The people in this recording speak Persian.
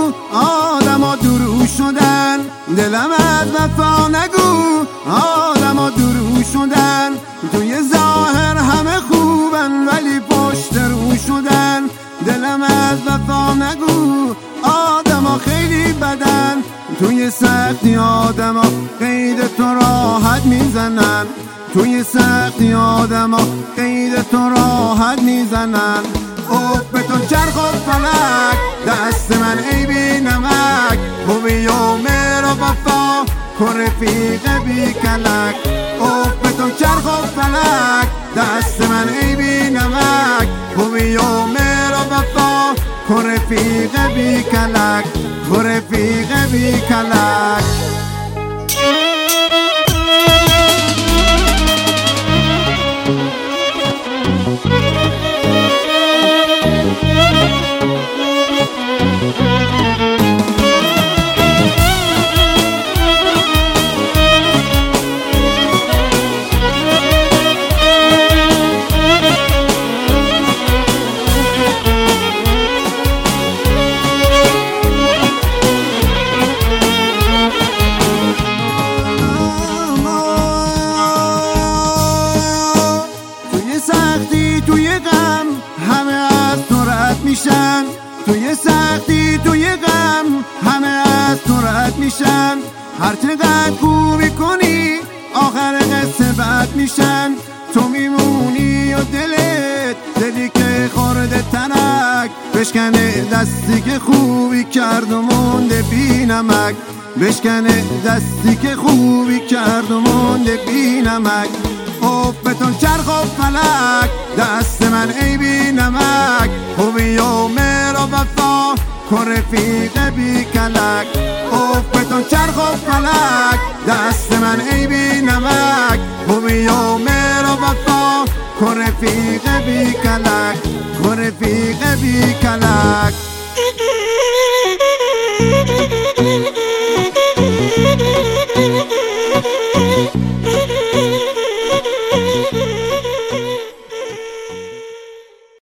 آدما درو شدن، دلم از وفا نگو آدما درو شدن. توی ظاهر همه خوبن ولی پشت رو شدن، دلم از وفا نگو آدما خیلی بدن. توی سختی آدما قید تو راحت میزنن، توی سختی آدما قید تو راحت میزنن. به تو چرخ و فلک دست من ای بی نمک، خوبی و مهر و وفا کن رفیق بی کلک. به تو چرخ و فلک دست من ای بی نمک، خوبی و مهر و وفا کن رفیق بی کلک، کن رفیق بی کلک. توی غم همه از تو رد میشن، توی سختی توی غم همه از تو رد میشن. هر چقدر خوبی کنی آخر قصه بد میشن. تو میمونی و دلی که خورده تنک، بشکنه دستی که خوبی کرد و مونده بی نمک، بشکنه دستی که خوبی کرد و مونده بی نمک. بتون چرخ و فلک دست من ای بی نمک، خوبی و مهر و وفا کن رفیق بی کلک. بتون چرخ و فلک دست من ای بی نمک، خوبی و مهر و وفا کن رفیق بی کلک، کن رفیق بی کلک.